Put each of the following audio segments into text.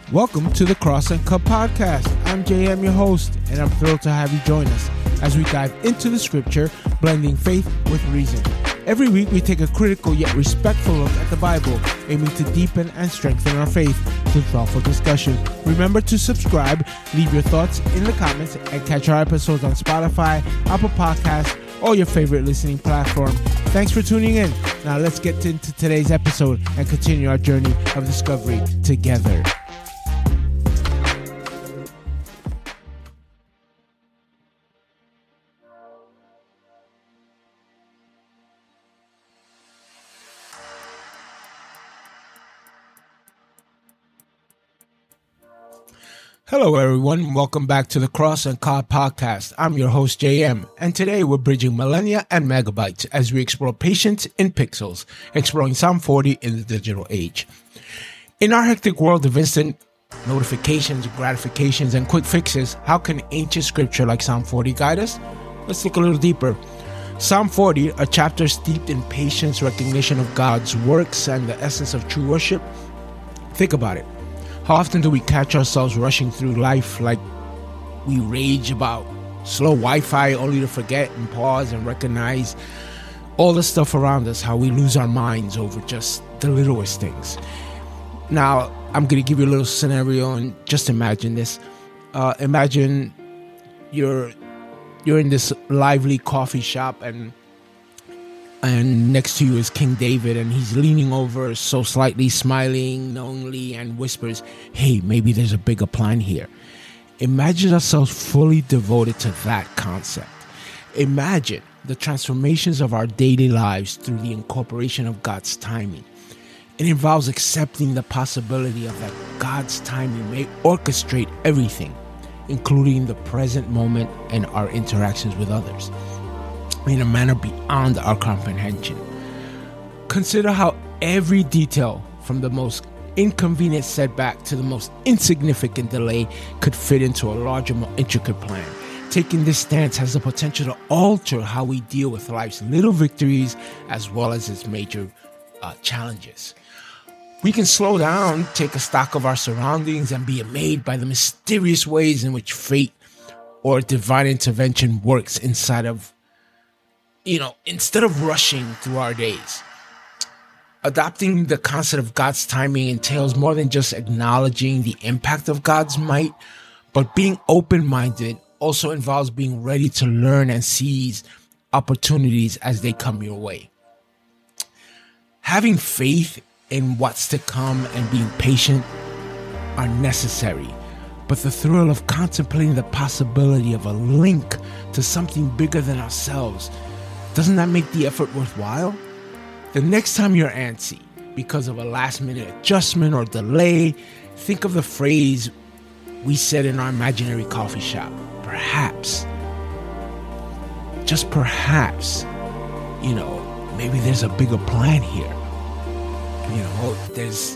Welcome to the Cross and Cup Podcast. I'm JM, your host, and I'm thrilled to have you join us as we dive into the scripture, blending faith with reason. Every week, we take a critical yet respectful look at the Bible, aiming to deepen and strengthen our faith through thoughtful discussion. Remember to subscribe, leave your thoughts in the comments, and catch our episodes on Spotify, Apple Podcasts, or your favorite listening platform. Thanks for tuning in. Now let's get into today's episode and continue our journey of discovery together. Hello, everyone. Welcome back to the Cross and Cod Podcast. I'm your host, JM, and today we're bridging millennia and megabytes as we explore patience in pixels, exploring Psalm 40 in the digital age. In our hectic world of instant notifications, gratifications, and quick fixes, how can ancient scripture like Psalm 40 guide us? Let's look a little deeper. Psalm 40, a chapter steeped in patience, recognition of God's works, and the essence of true worship. Think about it. How often do we catch ourselves rushing through life like we rage about slow Wi-Fi only to forget and pause and recognize all the stuff around us, how we lose our minds over just the littlest things. Now, I'm going to give you a little scenario and just imagine this. Imagine you're in this lively coffee shop and next to you is King David, and he's leaning over, so slightly smiling knowingly, and whispers, "Hey, maybe there's a bigger plan here." Imagine ourselves fully devoted to that concept. Imagine the transformations of our daily lives through the incorporation of God's timing. It involves accepting the possibility of that God's timing may orchestrate everything, including the present moment and our interactions with others, in a manner beyond our comprehension. Consider how every detail, from the most inconvenient setback to the most insignificant delay, could fit into a larger, more intricate plan. Taking this stance has the potential to alter how we deal with life's little victories as well as its major challenges. We can slow down, take a stock of our surroundings, and be amazed by the mysterious ways in which fate or divine intervention works instead of rushing through our days. Adopting the concept of God's timing entails more than just acknowledging the impact of God's might, but being open-minded also involves being ready to learn and seize opportunities as they come your way. Having faith in what's to come and being patient are necessary, but the thrill of contemplating the possibility of a link to something bigger than ourselves, doesn't that make the effort worthwhile? The next time you're antsy because of a last-minute adjustment or delay, think of the phrase we said in our imaginary coffee shop. Perhaps, just perhaps, maybe there's a bigger plan here. There's,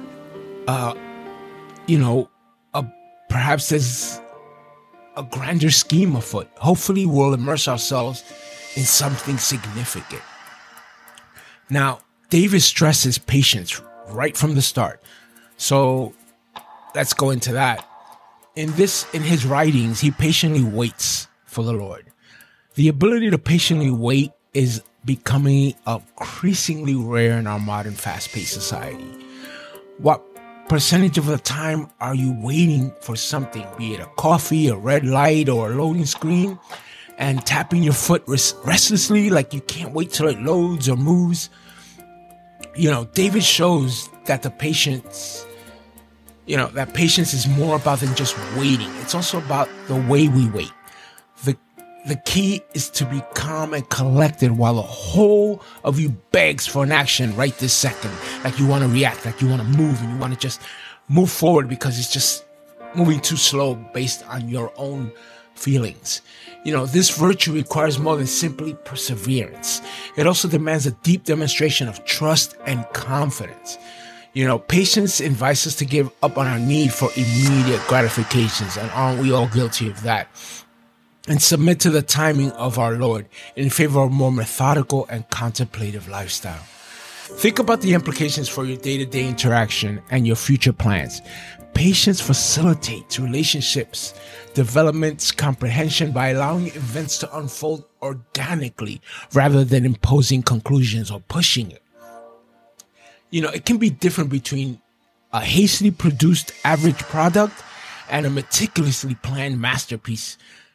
perhaps there's a grander scheme afoot. Hopefully we'll immerse ourselves in something significant. Now, David stresses patience right from the start. So let's go into that. In his writings, he patiently waits for the Lord. The ability to patiently wait is becoming increasingly rare in our modern fast-paced society. What percentage of the time are you waiting for something, be it a coffee, a red light, or a loading screen, and tapping your foot restlessly like you can't wait till it loads or moves? David shows that patience is more about than just waiting. It's also about the way we wait. The key is to be calm and collected while the whole of you begs for an action right this second. Like you want to react, like you want to move, and you want to just move forward because it's just moving too slow based on your own feelings. This virtue requires more than simply perseverance. It also demands a deep demonstration of trust and confidence. Patience invites us to give up on our need for immediate gratifications, and aren't we all guilty of that? And submit to the timing of our Lord in favor of a more methodical and contemplative lifestyle. Think about the implications for your day-to-day interaction and your future plans. Patience facilitates relationships, developments, comprehension by allowing events to unfold organically rather than imposing conclusions or pushing it. It can be different between a hastily produced average product and a meticulously planned masterpiece.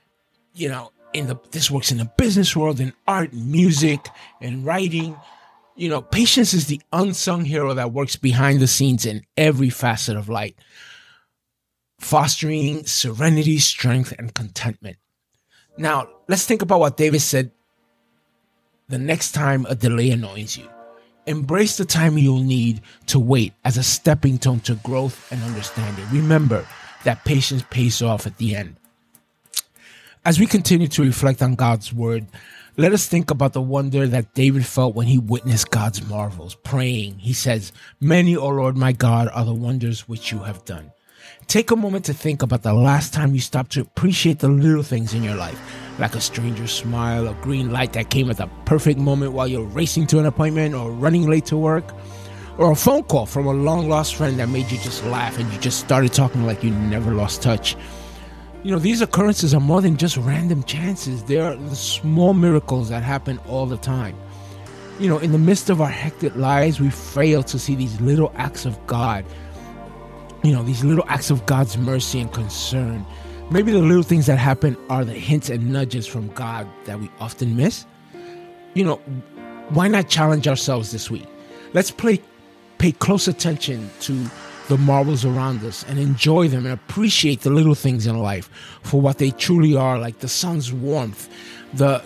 This works in the business world, in art, music, and writing. Patience is the unsung hero that works behind the scenes in every facet of life, fostering serenity, strength, and contentment. Now, let's think about what David said the next time a delay annoys you. Embrace the time you'll need to wait as a stepping stone to growth and understanding. Remember that patience pays off at the end. As we continue to reflect on God's word, let us think about the wonder that David felt when he witnessed God's marvels. Praying, he says, "Many, O Lord my God, are the wonders which you have done." Take a moment to think about the last time you stopped to appreciate the little things in your life, like a stranger's smile, a green light that came at the perfect moment while you're racing to an appointment or running late to work, or a phone call from a long-lost friend that made you just laugh and you just started talking like you never lost touch. These occurrences are more than just random chances. They are the small miracles that happen all the time. In the midst of our hectic lives, we fail to see these little acts of God. These little acts of God's mercy and concern. Maybe the little things that happen are the hints and nudges from God that we often miss. Why not challenge ourselves this week? Let's pay close attention to the marvels around us and enjoy them and appreciate the little things in life for what they truly are, like the sun's warmth, the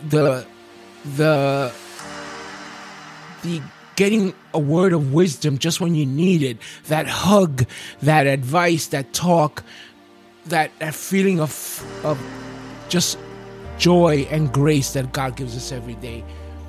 getting a word of wisdom just when you need it, that hug, that advice, that talk, that feeling of just joy and grace that God gives us every day.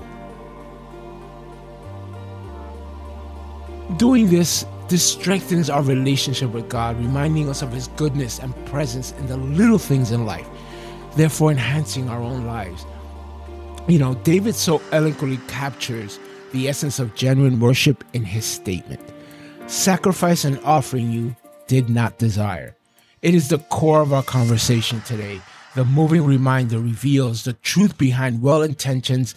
Doing this strengthens our relationship with God, reminding us of his goodness and presence in the little things in life, therefore enhancing our own lives. David so eloquently captures the essence of genuine worship in his statement. Sacrifice and offering you did not desire. It is the core of our conversation today. The moving reminder reveals the truth behind well-intentioned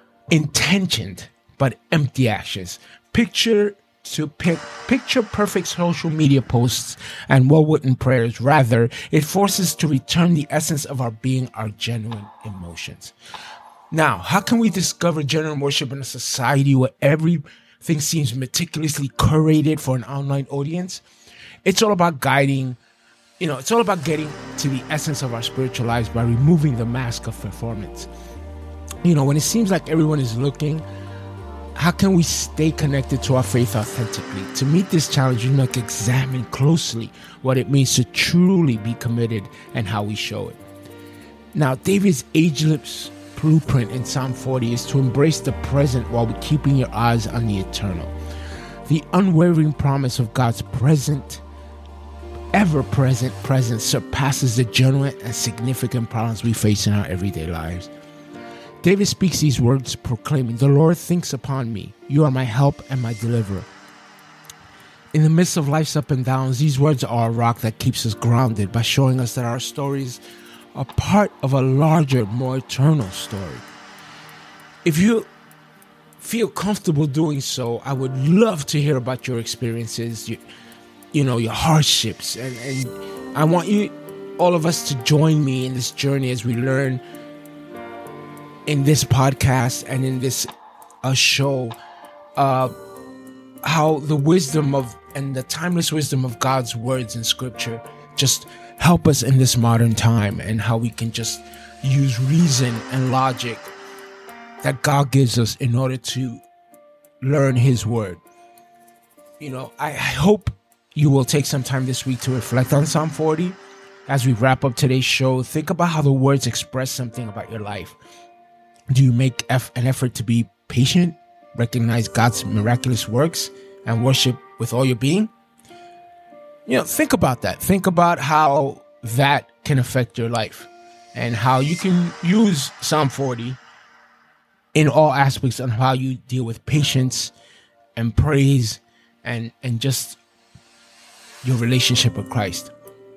but empty actions. Picture perfect social media posts and well-written prayers. Rather, it forces to return the essence of our being, our genuine emotions. Now, how can we discover genuine worship in a society where everything seems meticulously curated for an online audience? It's all about getting to the essence of our spiritual lives by removing the mask of performance. When it seems like everyone is looking, how can we stay connected to our faith authentically? To meet this challenge, we must examine closely what it means to truly be committed and how we show it. Now, David's ageless blueprint in Psalm 40 is to embrace the present while keeping your eyes on the eternal. The unwavering promise of God's ever-present presence surpasses the genuine and significant problems we face in our everyday lives. David speaks these words proclaiming, "The Lord thinks upon me. You are my help and my deliverer." In the midst of life's up and downs, these words are a rock that keeps us grounded by showing us that our stories are part of a larger, more eternal story. If you feel comfortable doing so, I would love to hear about your experiences, your hardships, and I want all of us to join me in this journey as we learn in this podcast and in this show how the wisdom and the timeless wisdom of God's words in Scripture just help us in this modern time, and how we can just use reason and logic that God gives us in order to learn his word. I hope you will take some time this week to reflect on Psalm 40. As we wrap up today's show, think about how the words express something about your life. Do you make an effort to be patient, recognize God's miraculous works, and worship with all your being? Think about that. Think about how that can affect your life and how you can use Psalm 40 in all aspects on how you deal with patience and praise and just your relationship with Christ.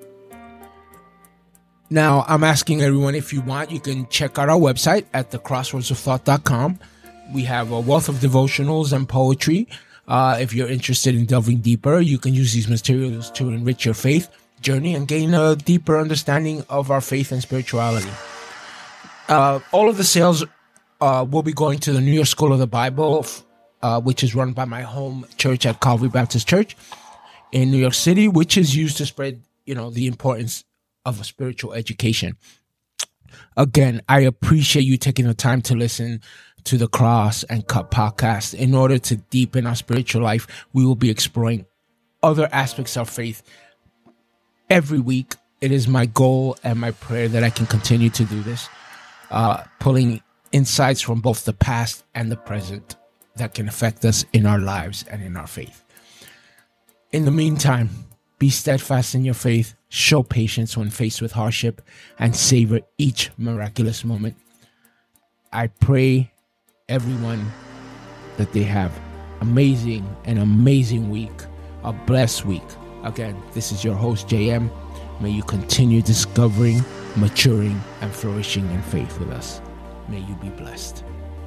Now, I'm asking everyone, if you want, you can check out our website at thecrossroadsofthought.com. We have a wealth of devotionals and poetry. If you're interested in delving deeper, you can use these materials to enrich your faith journey and gain a deeper understanding of our faith and spirituality. All of the sales will be going to the New York School of the Bible, which is run by my home church at Calvary Baptist Church in New York City, which is used to spread, the importance of a spiritual education. Again, I appreciate you taking the time to listen to the Cross and Cut podcast. In order to deepen our spiritual life, we will be exploring other aspects of faith every week. It is my goal and my prayer that I can continue to do this, pulling insights from both the past and the present that can affect us in our lives and in our faith. In the meantime, be steadfast in your faith, show patience when faced with hardship, and savor each miraculous moment. I pray everyone that they have an amazing week, a blessed week. Again, this is your host, JM. May you continue discovering, maturing, and flourishing in faith with us. May you be blessed.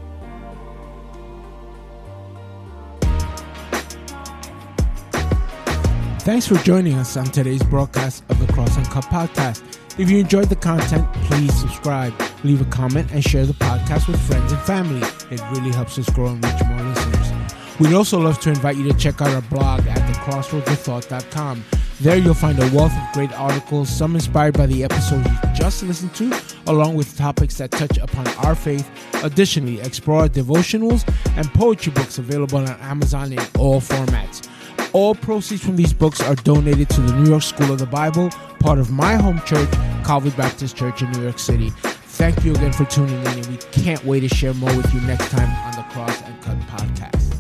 Thanks for joining us on today's broadcast of the Cross and Cut podcast. If you enjoyed the content, please subscribe, leave a comment, and share the podcast with friends and family. It really helps us grow and reach more listeners. We'd also love to invite you to check out our blog at thecrossroadsofthought.com. There you'll find a wealth of great articles, some inspired by the episode you just listened to, along with topics that touch upon our faith. Additionally, explore our devotionals and poetry books available on Amazon in all formats. All proceeds from these books are donated to the New York School of the Bible, part of my home church, Calvary Baptist Church in New York City. Thank you again for tuning in, and we can't wait to share more with you next time on the Cross and Cut podcast.